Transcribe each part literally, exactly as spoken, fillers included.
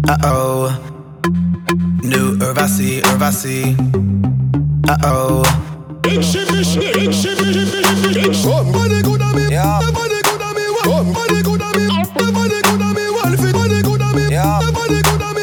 Uh-oh. New Urvasi, Urvasi. Uh-oh. Somebody good at me, somebody good at me, somebody good at me, somebody good at me, somebody good at me, somebody good at me.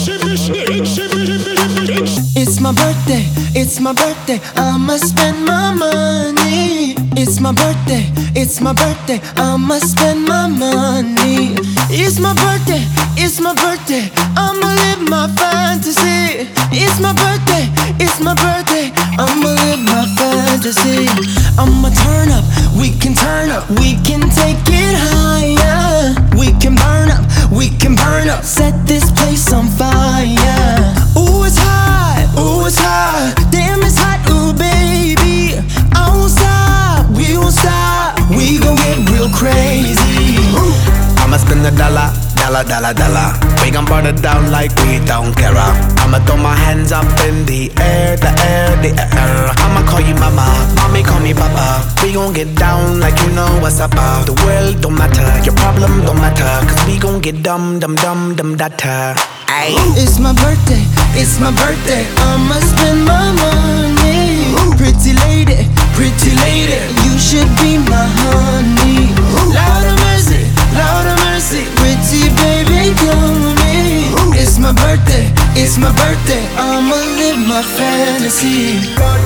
It's my birthday, it's my birthday, I'ma spend my money. It's my birthday, it's my birthday, I'ma spend my money. It's my birthday, it's my birthday, I'ma live my fantasy. It's my birthday, it's my birthday, I'ma live my fantasy. I'ma turn up, we can turn up, we can take it higher. We can burn up, we can burn up, set this place on fire. Ooh, it's hot, ooh, it's hot, damn, it's hot, ooh, baby. I won't stop, we won't stop, we gon' get real crazy. I'ma spend a dollar, dollar, dollar, dollar. We gon' burn it down like we don't care. I'ma throw my hands up in the air, the air, the air. I'ma call you mama, mommy call me papa. We gon' get down like you know what's up. The world don't matter, your problem don't matter, cause we gon' get dumb, dumb, dumb, dumb, data. Ay. It's my birthday, it's my birthday, I'ma spend my money. Pretty lady, pretty lady, you should be my honey. Lord of mercy, Lord of mercy, pretty baby, come with me. It's my birthday, it's my birthday, I'ma live my fantasy.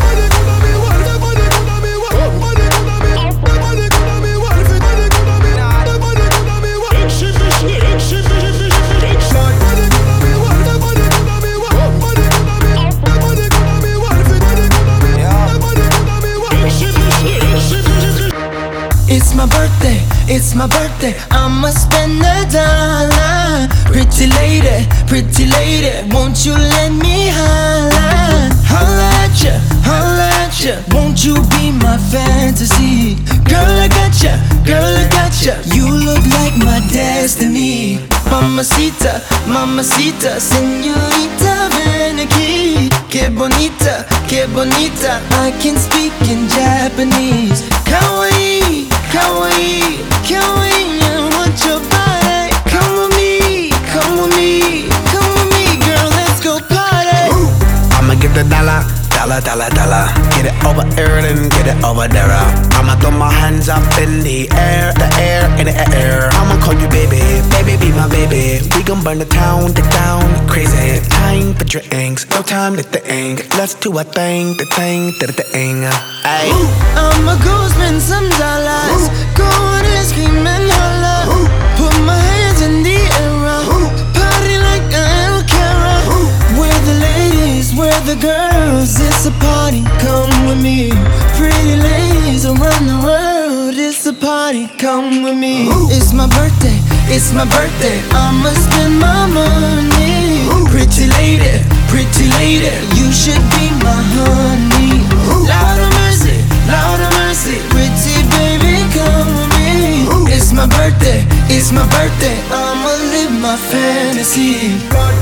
It's my birthday, it's my birthday, I'ma spend a dollar. Pretty lady, pretty lady, won't you let me holla? Holla at ya, holla at ya, won't you be my fantasy? Girl, I got ya, girl, I got ya, you look like my destiny. Mamacita, mamacita, señorita, ven aquí. Que bonita, que bonita, I can speak in Japanese. Kawaii, kawaii, kawaii, I want your body. Come with me, come with me, come with me, girl, let's go party. I'ma give the dollar, dollar, dollar, dollar. Get it over here and get it over there. I'ma throw my hands up in the air, the air, in the air. I'ma call you baby, baby, be my baby. We gon' burn the town, the town, crazy. Time for drinks, no time to think. Let's do a thing, the thing, the thing. Ay. I'ma go spend some dollars, go on and scream and holla. Put my hands in the air, party like I don't care. Where the ladies, where the girls, it's a party, come with me. Pretty ladies around the world, it's a party, come with me. It's my birthday, it's my birthday, I'ma spend my money. Pretty lady, pretty lady, you should be my honey. Lord of mercy, Lord of mercy, pretty baby, come with me. It's my birthday, it's my birthday, I'ma live my fantasy.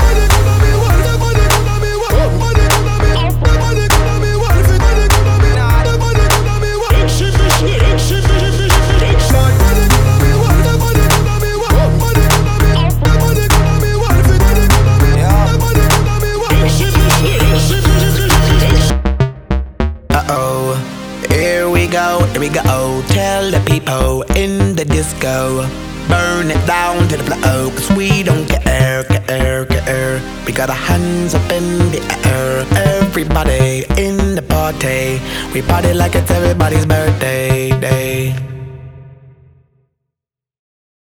Uh-oh, here we go, here we go. Tell the people in the disco, burn it down to the floor, cause we don't care, care, care. We got our hands up in the air. Everybody in the party, we party like it's everybody's birthday.